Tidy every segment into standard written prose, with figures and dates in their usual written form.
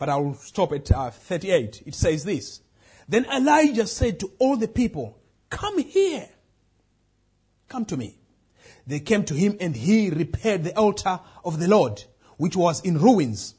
but I will stop at 38. It says this. Then Elijah said to all the people, "Come here. Come to me." They came to him, and he repaired the altar of the Lord, which was in ruins.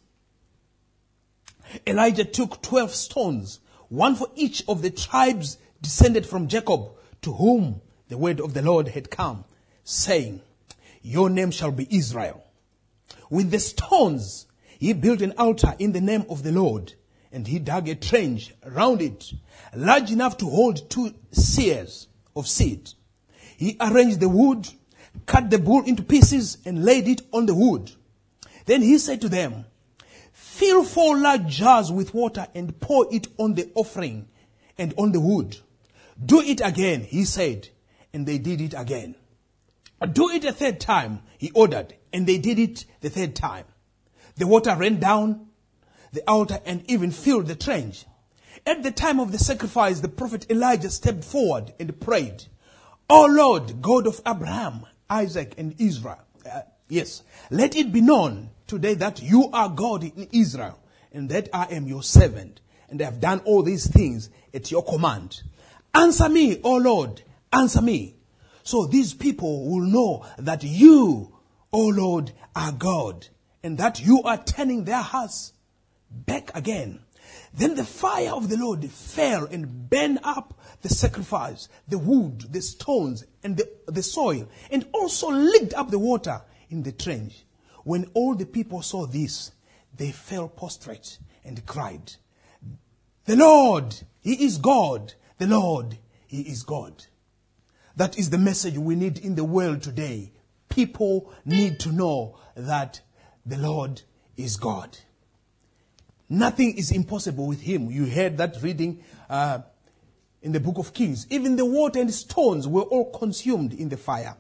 Elijah took 12 stones, one for each of the tribes descended from Jacob, to whom the word of the Lord had come, saying, "Your name shall be Israel." With the stones, he built an altar in the name of the Lord, and he dug a trench around it, large enough to hold 2 seahs of seed. He arranged the wood, cut the bull into pieces, and laid it on the wood. Then he said to them, "Fill 4 large jars with water and pour it on the offering and on the wood." "Do it again," he said, and they did it again. "Do it a 3rd time," he ordered, and they did it the 3rd time. The water ran down the altar and even filled the trench. At the time of the sacrifice, the prophet Elijah stepped forward and prayed, "O Lord, God of Abraham, Isaac, and Israel, let it be known today that you are God in Israel, and that I am your servant, and I have done all these things at your command. Answer me, O Lord, answer me, so these people will know that you, O Lord, are God, and that you are turning their hearts back again." Then the fire of the Lord fell and burned up the sacrifice, the wood, the stones, and the soil, and also licked up the water in the trench. When all the people saw this, they fell prostrate and cried, "The Lord, He is God. The Lord, He is God." That is the message we need in the world today. People need to know that the Lord is God. Nothing is impossible with Him. You heard that reading in the book of Kings. Even the water and stones were all consumed in the fire.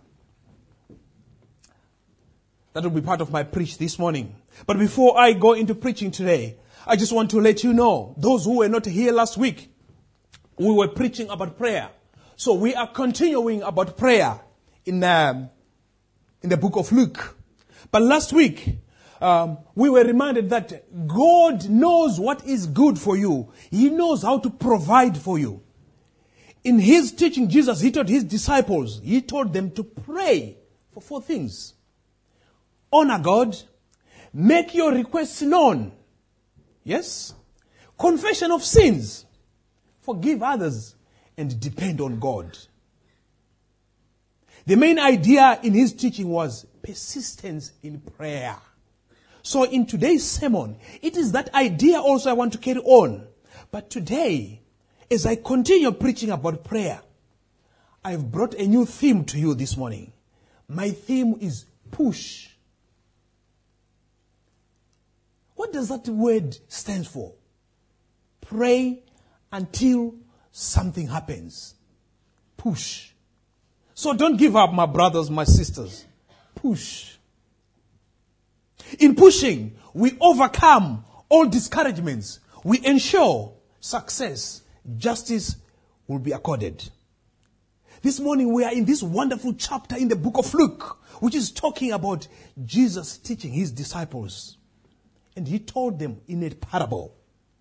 That will be part of my preach this morning. But before I go into preaching today, I just want to let you know, those who were not here last week, we were preaching about prayer. So we are continuing about prayer in the book of Luke. But last week, we were reminded that God knows what is good for you. He knows how to provide for you. In His teaching, Jesus, He taught His disciples, He told them to pray for 4 things. Honor God. Make your requests known. Yes. Confession of sins. Forgive others. And depend on God. The main idea in His teaching was persistence in prayer. So in today's sermon, it is that idea also I want to carry on. But today, as I continue preaching about prayer, I've brought a new theme to you this morning. My theme is push. What does that word stand for? Pray until something happens. Push. So don't give up, my brothers, my sisters. Push. In pushing, we overcome all discouragements. We ensure success. Justice will be accorded. This morning we are in this wonderful chapter in the book of Luke, which is talking about Jesus teaching His disciples. And He told them in a parable.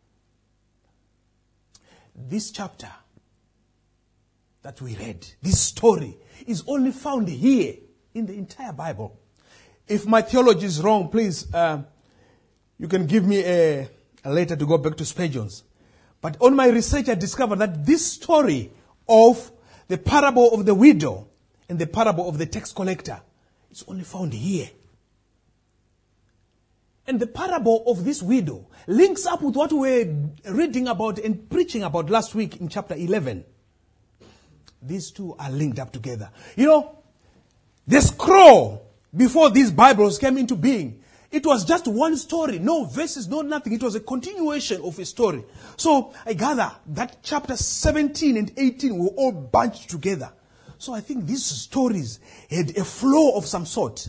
This chapter that we read, this story, is only found here in the entire Bible. If my theology is wrong, please, you can give me a letter to go back to Spurgeon's. But on my research, I discovered that this story of the parable of the widow and the parable of the tax collector is only found here. And the parable of this widow links up with what we were reading about and preaching about last week in chapter 11. These two are linked up together. You know, the scroll, before these Bibles came into being, it was just one story. No verses, no nothing. It was a continuation of a story. So I gather that chapter 17 and 18 were all bunched together. So I think these stories had a flow of some sort.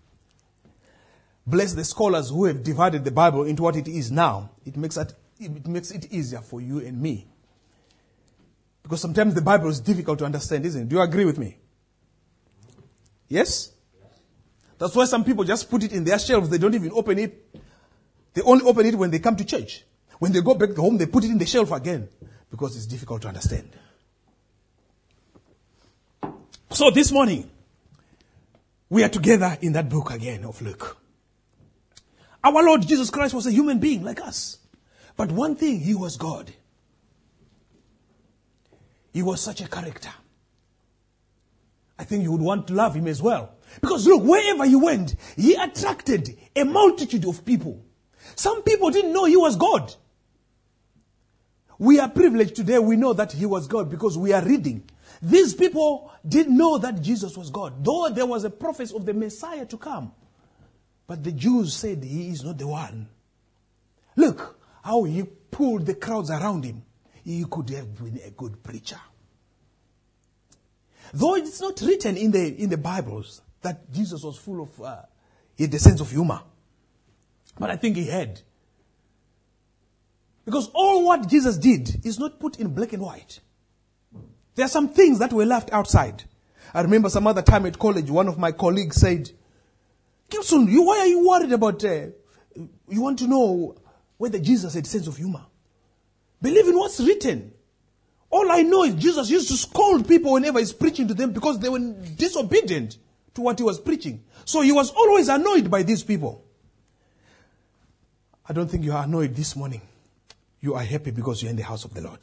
Bless the scholars who have divided the Bible into what it is now. It makes it easier for you and me. Because sometimes the Bible is difficult to understand, isn't it? Do you agree with me? Yes? That's why some people just put it in their shelves. They don't even open it. They only open it when they come to church. When they go back home, they put it in the shelf again because it's difficult to understand. So this morning, we are together in that book again of Luke. Our Lord Jesus Christ was a human being like us. But one thing, he was God. He was such a character. I think you would want to love him as well. Because look, wherever he went, he attracted a multitude of people. Some people didn't know he was God. We are privileged today, we know that he was God because we are reading. These people didn't know that Jesus was God, though there was a prophecy of the Messiah to come. But the Jews said he is not the one. Look how he pulled the crowds around him. He could have been a good preacher. Though it's not written in the Bibles that Jesus was full of he had a sense of humor. But I think he had. Because all what Jesus did is not put in black and white. There are some things that were left outside. I remember some other time at college, one of my colleagues said, Gibson, why are you worried about, you want to know whether Jesus had a sense of humor? Believe in what's written. All I know is Jesus used to scold people whenever he's preaching to them because they were disobedient to what he was preaching. So he was always annoyed by these people. I don't think you are annoyed this morning. You are happy because you're in the house of the Lord.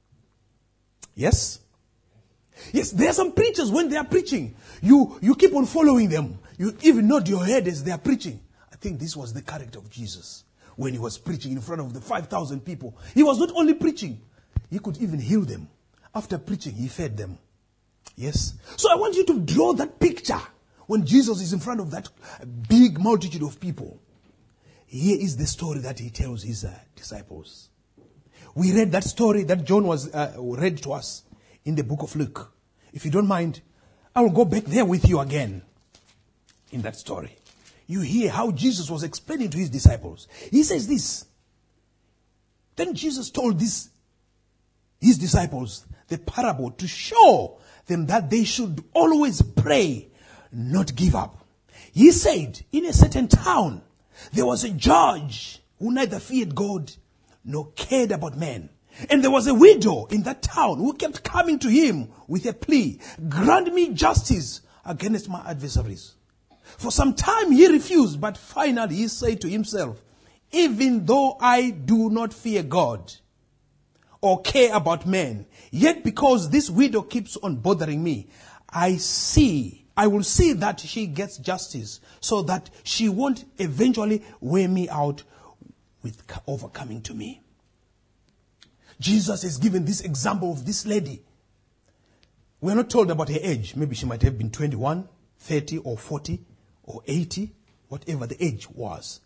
Yes? Yes, there are some preachers when they are preaching. You keep on following them. You even nod your head as they are preaching. I think this was the character of Jesus when he was preaching in front of the 5,000 people. He was not only preaching, he could even heal them. After preaching, he fed them. Yes? So I want you to draw that picture when Jesus is in front of that big multitude of people. Here is the story that he tells his disciples. We read that story that John was read to us in the book of Luke. If you don't mind, I will go back there with you again in that story. You hear how Jesus was explaining to his disciples. He says this. Then Jesus told his disciples the parable to show them that they should always pray, not give up. He said, in a certain town, there was a judge who neither feared God nor cared about men. And there was a widow in that town who kept coming to him with a plea, grant me justice against my adversaries. For some time he refused, but finally he said to himself, even though I do not fear God or care about men, yet because this widow keeps on bothering me, I will see that she gets justice so that she won't eventually wear me out with overcoming to me. Jesus has given this example of this lady. We're not told about her age. Maybe she might have been 21, 30 or 40 or 80, whatever the age was.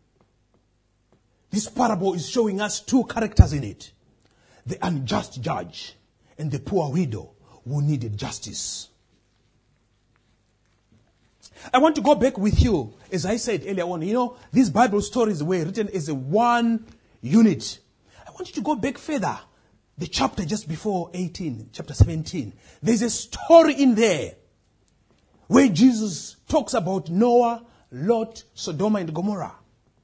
This parable is showing us two characters in it. The unjust judge and the poor widow who needed justice. I want to go back with you, as I said earlier on, these Bible stories were written as a one unit. I want you to go back further. The chapter just before 18, chapter 17. There's a story in there where Jesus talks about Noah, Lot, Sodom and Gomorrah.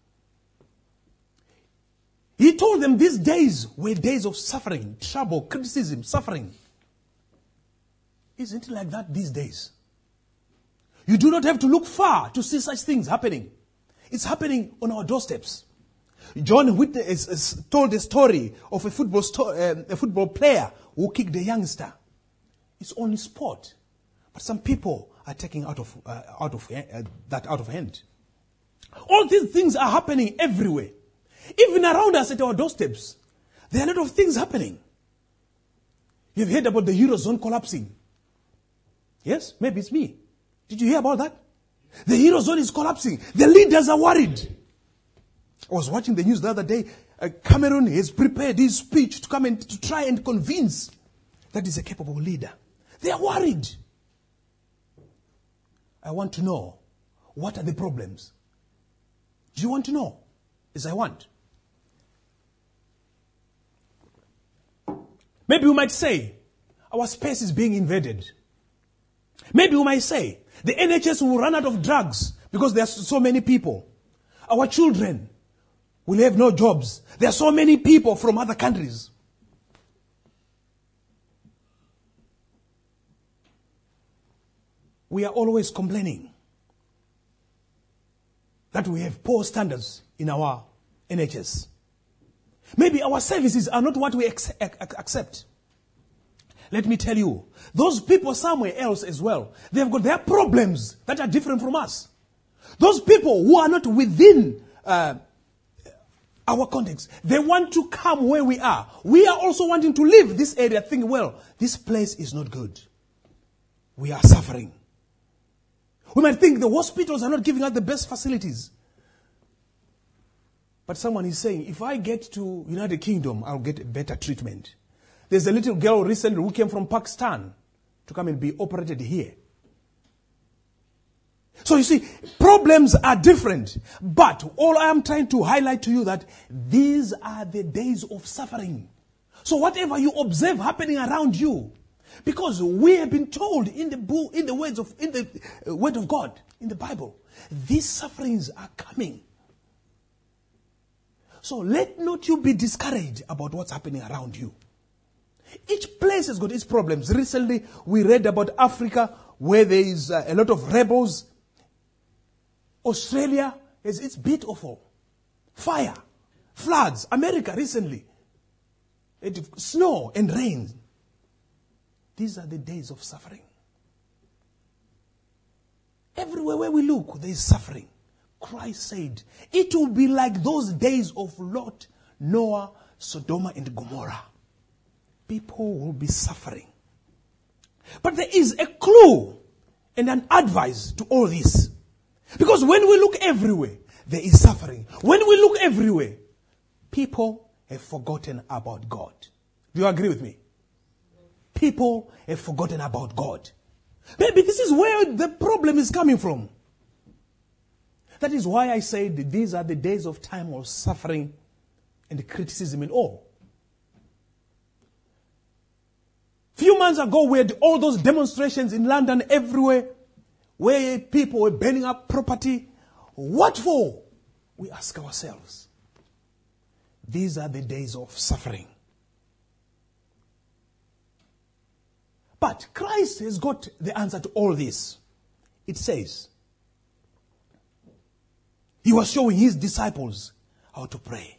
He told them these days were days of suffering, trouble, criticism, suffering. Isn't it like that these days? You do not have to look far to see such things happening. It's happening on our doorsteps. John Witness told a story of a football player who kicked a youngster. It's only sport, but some people are taking that out of hand. All these things are happening everywhere, even around us at our doorsteps. There are a lot of things happening. You've heard about the Eurozone collapsing. Yes, maybe it's me. Did you hear about that? The Eurozone is collapsing. The leaders are worried. I was watching the news the other day. Cameron has prepared his speech to come and to try and convince that he's a capable leader. They are worried. I want to know, what are the problems? Do you want to know? Yes, I want. Maybe we might say, our space is being invaded. Maybe we might say, the NHS will run out of drugs because there are so many people. Our children We'll have no jobs. There are so many people from other countries. We are always complaining that we have poor standards in our NHS. Maybe our services are not what we accept. Let me tell you, those people somewhere else as well, they've got their problems that are different from us. Those people who are not within our context, they want to come where we are. We are also wanting to leave this area thinking, well, this place is not good. We are suffering. We might think the hospitals are not giving us the best facilities. But someone is saying, if I get to United Kingdom, I'll get a better treatment. There's a little girl recently who came from Pakistan to come and be operated here. So you see, problems are different. But all I am trying to highlight to you that these are the days of suffering. So whatever you observe happening around you, because we have been told in the word of God, in the Bible, these sufferings are coming. So let not you be discouraged about what's happening around you. Each place has got its problems. Recently, we read about Africa, where there is a lot of rebels. Australia has its bit of all. Fire, floods. America recently, snow and rain. These are the days of suffering. Everywhere where we look, there is suffering. Christ said, it will be like those days of Lot, Noah, Sodom and Gomorrah. People will be suffering. But there is a clue and an advice to all this. Because when we look everywhere, there is suffering. When we look everywhere, people have forgotten about God. Do you agree with me? People have forgotten about God. Maybe this is where the problem is coming from. That is why I said that these are the days of time of suffering and criticism and all. Few months ago, we had all those demonstrations in London everywhere, where people were burning up property. What for? We ask ourselves. These are the days of suffering. But Christ has got the answer to all this. It says, He was showing His disciples how to pray.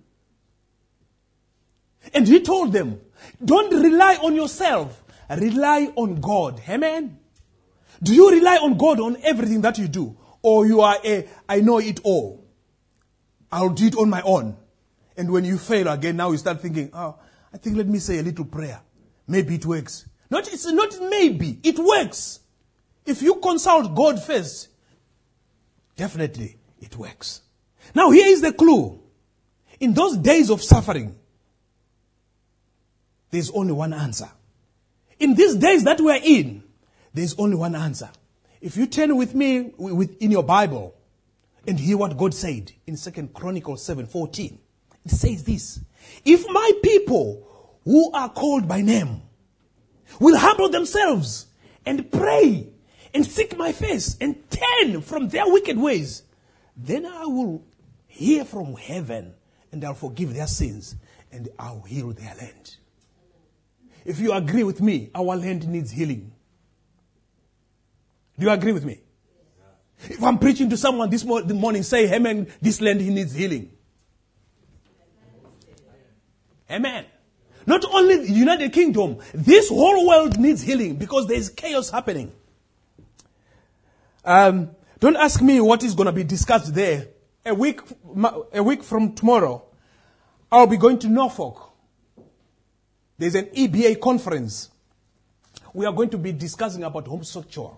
And He told them, don't rely on yourself. Rely on God. Amen? Do you rely on God on everything that you do? Or you are I know it all. I'll do it on my own. And when you fail again, now you start thinking, I think let me say a little prayer. Maybe it works. It's not maybe. It works. If you consult God first, definitely it works. Now here is the clue. In those days of suffering, there's only one answer. In these days that we are in, there's only one answer. If you turn with me in your Bible and hear what God said in 2 Chronicles 7:14, it says this: if my people who are called by name will humble themselves and pray and seek my face and turn from their wicked ways, then I will hear from heaven and I'll forgive their sins and I'll heal their land. If you agree with me, our land needs healing. Do you agree with me? If I'm preaching to someone this morning, say, amen, this land needs healing. Amen. Not only the United Kingdom, this whole world needs healing because there is chaos happening. Don't ask me what is going to be discussed there. A week from tomorrow, I'll be going to Norfolk. There's an EBA conference. We are going to be discussing about homosexual.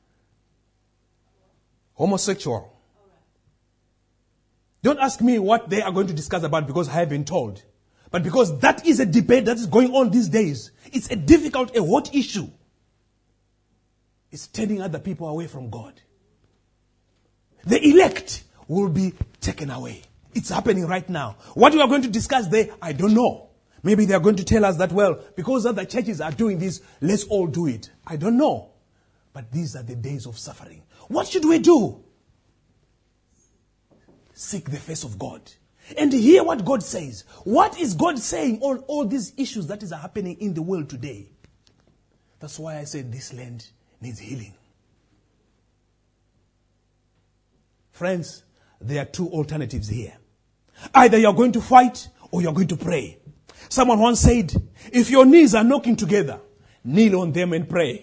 Don't ask me what they are going to discuss about because I have been told. But because that is a debate that is going on these days. It's a difficult, a hot issue. It's turning other people away from God. The elect will be taken away. It's happening right now. What we are going to discuss there, I don't know. Maybe they are going to tell us that, well, because other churches are doing this, let's all do it. I don't know. But these are the days of suffering. What should we do? Seek the face of God. and hear what God says. What is God saying on all these issues that is happening in the world today? That's why I said this land needs healing. Friends, there are two alternatives here. Either you're going to fight or you're going to pray. Someone once said, if your knees are knocking together, kneel on them and pray.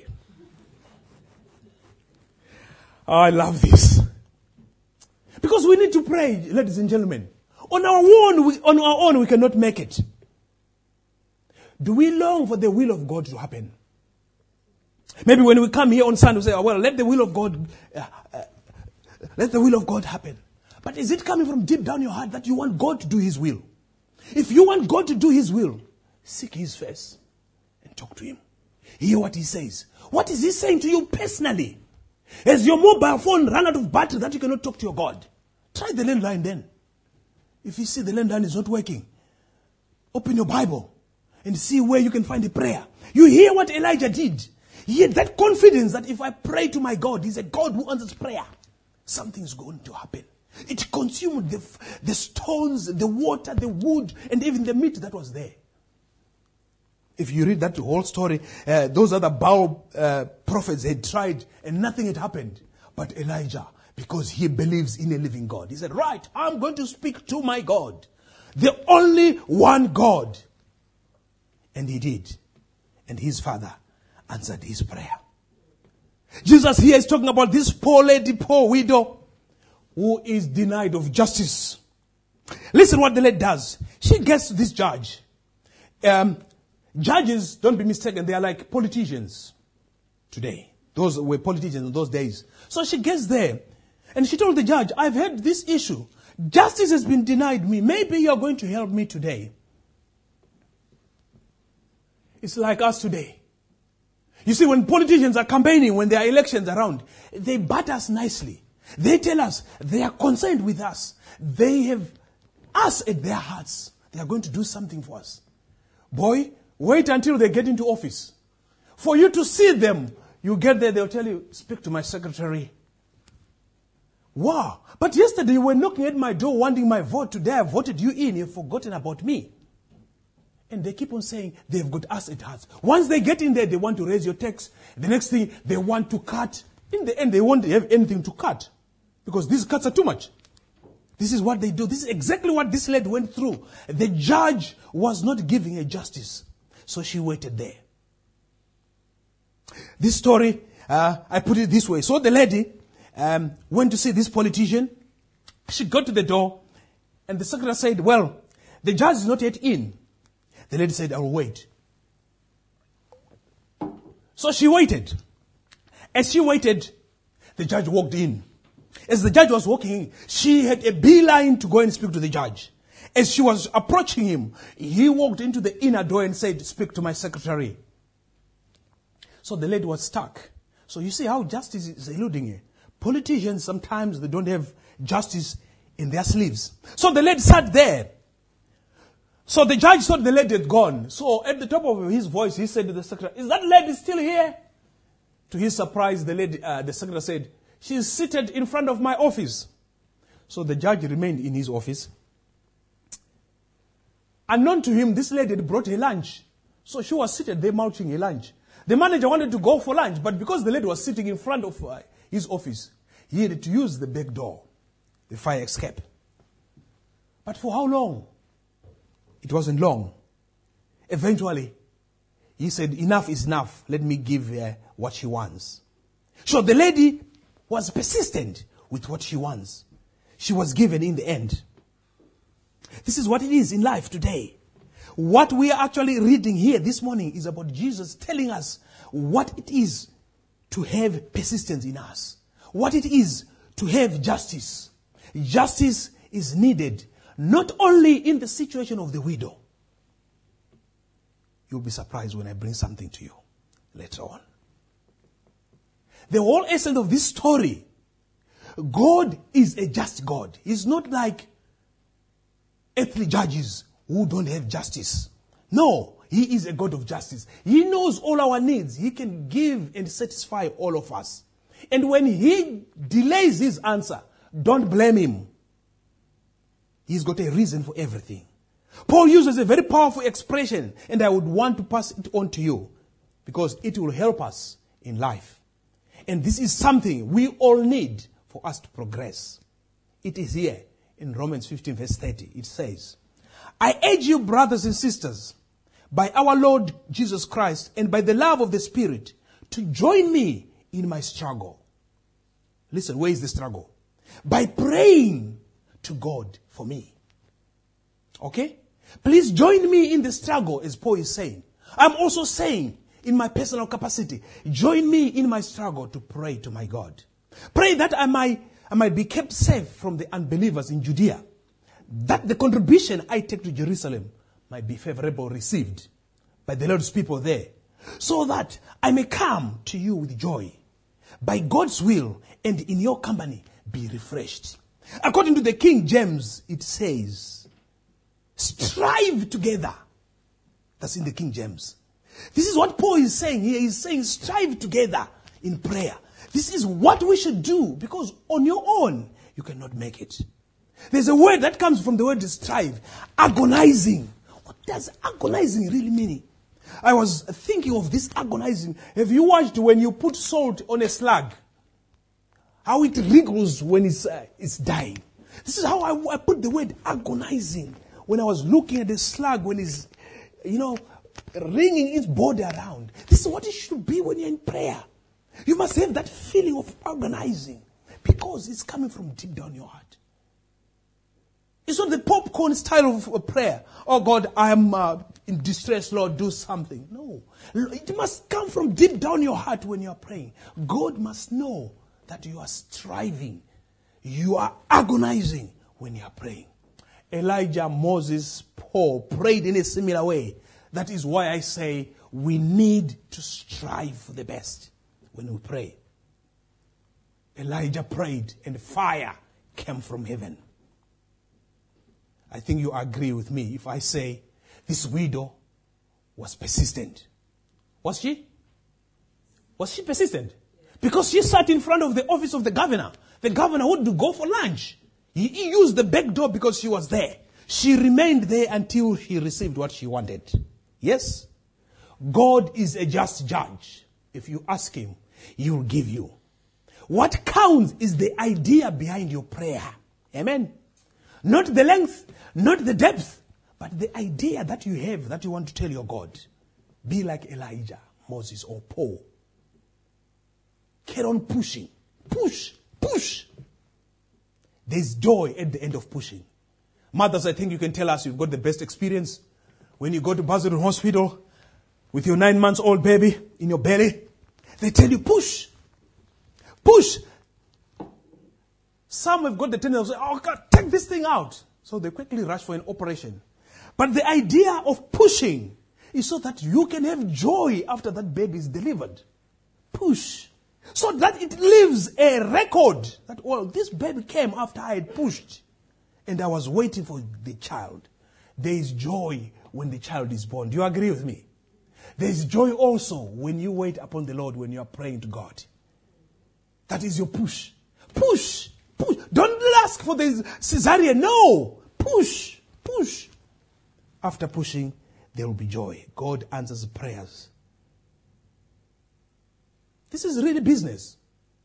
I love this. Because we need to pray, ladies and gentlemen. On our own, we cannot make it. Do we long for the will of God to happen? Maybe when we come here on Sunday, we say, well, let the will of God happen. But is it coming from deep down your heart that you want God to do His will? If you want God to do His will, seek His face and talk to Him. Hear what He says. What is He saying to you personally? Has your mobile phone run out of battery that you cannot talk to your God? Try the landline then. If you see the landline is not working, open your Bible and see where you can find a prayer. You hear what Elijah did. He had that confidence that if I pray to my God, He's a God who answers prayer. Something's going to happen. It consumed the stones, the water, the wood, and even the meat that was there. If you read that whole story, those other Baal prophets had tried and nothing had happened. But Elijah, because he believes in a living God, he said, right, I'm going to speak to my God. The only one God. And he did. And his father answered his prayer. Jesus here is talking about this poor lady, poor widow, who is denied of justice. Listen what the lady does. She gets to this judge. Judges, don't be mistaken, they are like politicians today. Those were politicians in those days. So she gets there and she told the judge, I've had this issue. Justice has been denied me. Maybe you're going to help me today. It's like us today. You see, when politicians are campaigning, when there are elections around, they bat us nicely. They tell us they are concerned with us. They have us at their hearts. They are going to do something for us. Boy, wait until they get into office. For you to see them, you get there, they'll tell you, speak to my secretary. Wow. But yesterday you were knocking at my door wanting my vote. Today I voted you in. You've forgotten about me. And they keep on saying they've got us at hearts. Once they get in there, they want to raise your tax. The next thing, they want to cut. In the end, they won't have anything to cut. Because these cuts are too much. This is what they do. This is exactly what this lady went through. The judge was not giving her justice. So she waited there. This story, I put it this way. So the lady went to see this politician. She got to the door. And the secretary said, well, the judge is not yet in. The lady said, I'll wait. So she waited. As she waited, the judge walked in. As the judge was walking in, she had a beeline to go and speak to the judge. As she was approaching him, he walked into the inner door and said, speak to my secretary. So the lady was stuck. So you see how justice is eluding her. Politicians, sometimes they don't have justice in their sleeves. So the lady sat there. So the judge thought the lady had gone. So at the top of his voice, he said to the secretary, is that lady still here? To his surprise, the secretary said, she is seated in front of my office. So the judge remained in his office. Unknown to him, this lady had brought her lunch. So she was seated there munching her lunch. The manager wanted to go for lunch, but because the lady was sitting in front of his office, he had to use the back door, the fire escape. But for how long? It wasn't long. Eventually, he said, enough is enough. Let me give her what she wants. So the lady was persistent with what she wants. She was given in the end. This is what it is in life today. What we are actually reading here this morning is about Jesus telling us what it is to have persistence in us. What it is to have justice. Justice is needed not only in the situation of the widow. You'll be surprised when I bring something to you later on. The whole essence of this story, God is a just God. He's not like earthly judges who don't have justice. No, He is a God of justice. He knows all our needs. He can give and satisfy all of us. And when He delays His answer, don't blame Him. He's got a reason for everything. Paul uses a very powerful expression, and I would want to pass it on to you because it will help us in life. And this is something we all need for us to progress. It is here in Romans 15 verse 30. It says, I urge you, brothers and sisters, by our Lord Jesus Christ and by the love of the Spirit, to join me in my struggle. Listen, where is the struggle? By praying to God for me. Okay? Please join me in the struggle, as Paul is saying. I'm also saying, in my personal capacity, join me in my struggle to pray to my God. Pray that I might be kept safe from the unbelievers in Judea. That the contribution I take to Jerusalem might be favorably received by the Lord's people there. So that I may come to you with joy. By God's will and in your company be refreshed. According to the King James, it says, strive together. That's in the King James. This is what Paul is saying here. He's saying strive together in prayer. This is what we should do because on your own, you cannot make it. There's a word that comes from the word strive. Agonizing. What does agonizing really mean? I was thinking of this agonizing. Have you watched when you put salt on a slug? How it wriggles when it's dying. This is how I put the word agonizing. When I was looking at the slug when it's, wringing its body around. This is what it should be when you're in prayer. You must have that feeling of agonizing because it's coming from deep down your heart. It's not the popcorn style of prayer. Oh God, I'm in distress, Lord, do something. No. It must come from deep down your heart when you are praying. God must know that you are striving. You are agonizing when you are praying. Elijah, Moses, Paul prayed in a similar way. That is why I say we need to strive for the best when we pray. Elijah prayed and fire came from heaven. I think you agree with me if I say this widow was persistent. Was she? Was she persistent? Because she sat in front of the office of the governor. The governor would go for lunch. He used the back door because she was there. She remained there until she received what she wanted. Yes? God is a just judge. If you ask him, he will give you. What counts is the idea behind your prayer. Amen? Not the length, not the depth, but the idea that you have that you want to tell your God. Be like Elijah, Moses, or Paul. Carry on pushing. Push. Push. There's joy at the end of pushing. Mothers, I think you can tell us you've got the best experience when you go to Basildon Hospital with your 9-month-old baby in your belly. They tell you, push. Push. Some have got the tendency of saying, oh God, take this thing out. So they quickly rush for an operation. But the idea of pushing is so that you can have joy after that baby is delivered. Push. So that it leaves a record that, well, this baby came after I had pushed. And I was waiting for the child. There is joy when the child is born. Do you agree with me? There is joy also when you wait upon the Lord when you are praying to God. That is your push. Push. Push. Don't ask for the cesarean. No. Push. Push. After pushing, there will be joy. God answers prayers. This is really business.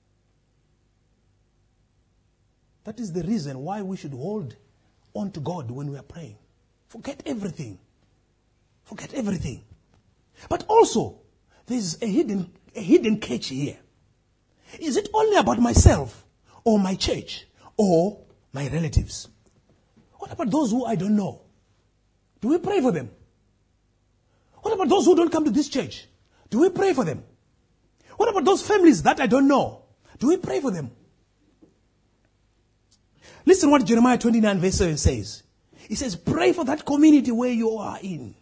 That is the reason why we should hold on to God when we are praying. Forget everything. Forget everything. But also, there is a hidden catch here. Is it only about myself or my church or my relatives? What about those who I don't know? Do we pray for them? What about those who don't come to this church? Do we pray for them? What about those families that I don't know? Do we pray for them? Listen what Jeremiah 29 verse 7 says. It says, pray for that community where you are in.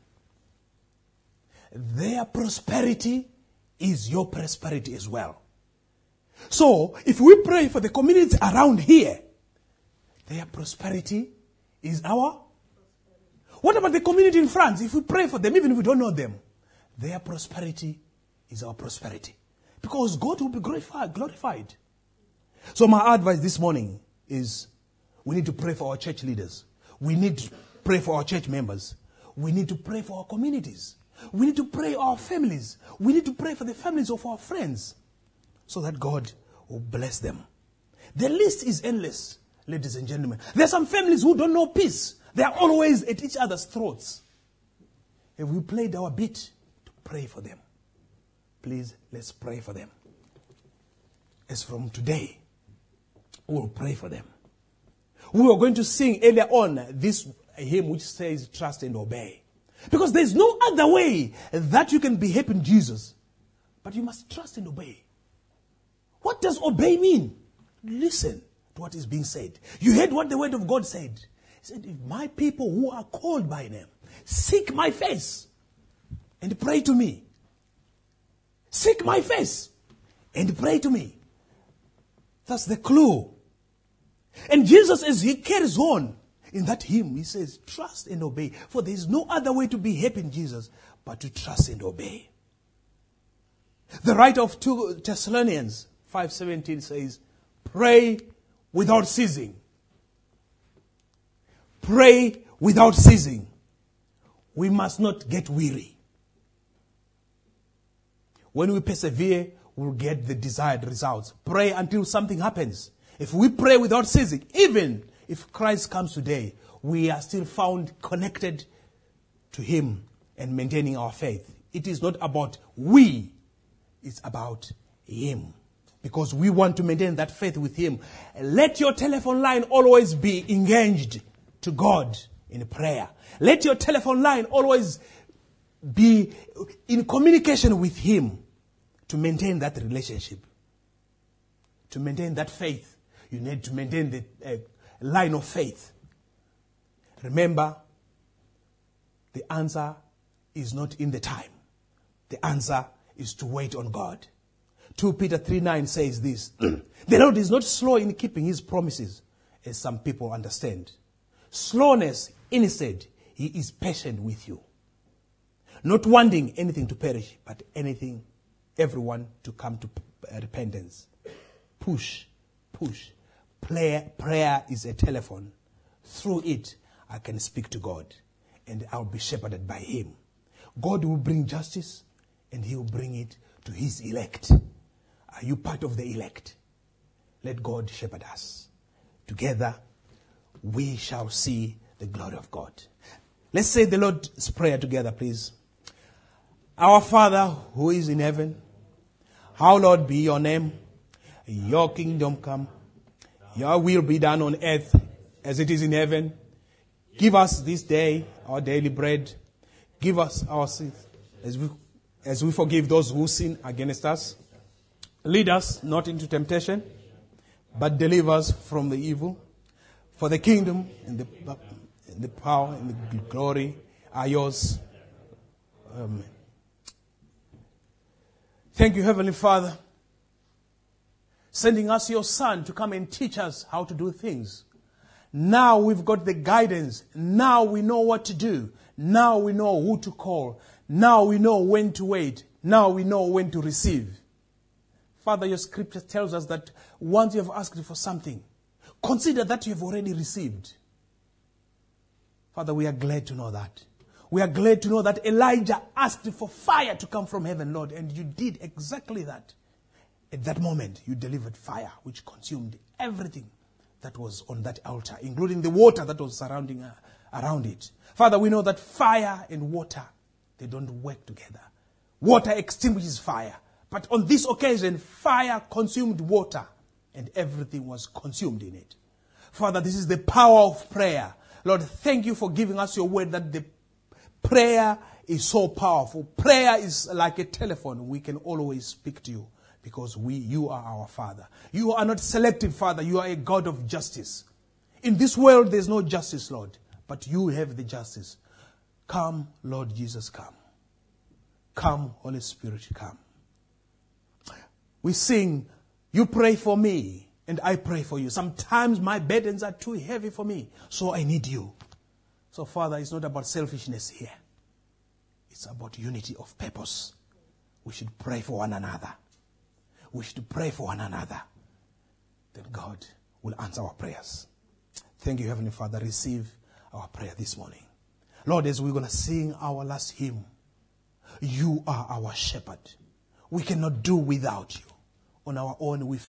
Their prosperity is your prosperity as well. So, if we pray for the communities around here, their prosperity is our... What about the community in France? If we pray for them, even if we don't know them, their prosperity is our prosperity. Because God will be glorified. So my advice this morning is we need to pray for our church leaders. We need to pray for our church members. We need to pray for our communities. We need to pray for our families. We need to pray for the families of our friends so that God will bless them. The list is endless, ladies and gentlemen. There are some families who don't know peace. They are always at each other's throats. Have we played our bit to pray for them? Please, let's pray for them. As from today, we'll pray for them. We are going to sing earlier on this hymn which says, trust and obey. Because there's no other way that you can be happy in Jesus. But you must trust and obey. What does obey mean? Listen to what is being said. You heard what the word of God said. He said, if my people who are called by name seek my face and pray to me. Seek my face and pray to me. That's the clue. And Jesus, as he carries on in that hymn, he says, trust and obey. For there is no other way to be happy in Jesus but to trust and obey. The writer of 2 Thessalonians 5:17 says, pray without ceasing. Pray without ceasing. We must not get weary. When we persevere, we'll get the desired results. Pray until something happens. If we pray without ceasing, even if Christ comes today, we are still found connected to him and maintaining our faith. It is not about we, it's about him. Because we want to maintain that faith with him. Let your telephone line always be engaged to God in prayer. Let your telephone line always be in communication with him to maintain that relationship. To maintain that faith, you need to maintain the line of faith. Remember, the answer is not in the time. The answer is to wait on God. 2 Peter 3:9 says this, the Lord is not slow in keeping his promises, as some people understand. Slowness, instead, he is patient with you. Not wanting anything to perish, but everyone to come to repentance. Push. Prayer is a telephone. Through it, I can speak to God, and I'll be shepherded by him. God will bring justice, and he will bring it to his elect. Are you part of the elect? Let God shepherd us. Together, we shall see the glory of God. Let's say the Lord's Prayer together, please. Our Father who is in heaven, hallowed be your name. Your kingdom come. Your will be done on earth as it is in heaven. Give us this day our daily bread. Give us our sins as we forgive those who sin against us. Lead us not into temptation, but deliver us from the evil. For the kingdom and the power and the glory are yours. Amen. Thank you, Heavenly Father, sending us your Son to come and teach us how to do things. Now we've got the guidance. Now we know what to do. Now we know who to call. Now we know when to wait. Now we know when to receive. Father, your scripture tells us that once you have asked for something, consider that you have already received. Father, we are glad to know that. We are glad to know that Elijah asked for fire to come from heaven, Lord, and you did exactly that. At that moment, you delivered fire, which consumed everything that was on that altar, including the water that was surrounding around it. Father, we know that fire and water, they don't work together. Water extinguishes fire. But on this occasion, fire consumed water, and everything was consumed in it. Father, this is the power of prayer. Lord, thank you for giving us your word that the prayer is so powerful. Prayer is like a telephone. We can always speak to you because you are our Father. You are not selective, Father. You are a God of justice. In this world, there's no justice, Lord, but you have the justice. Come, Lord Jesus, come. Come, Holy Spirit, come. We sing, you pray for me, and I pray for you. Sometimes my burdens are too heavy for me, so I need you. So, Father, it's not about selfishness here. It's about unity of purpose. We should pray for one another. We should pray for one another. Then God will answer our prayers. Thank you, Heavenly Father. Receive our prayer this morning. Lord, as we're going to sing our last hymn, you are our shepherd. We cannot do without you. On our own, we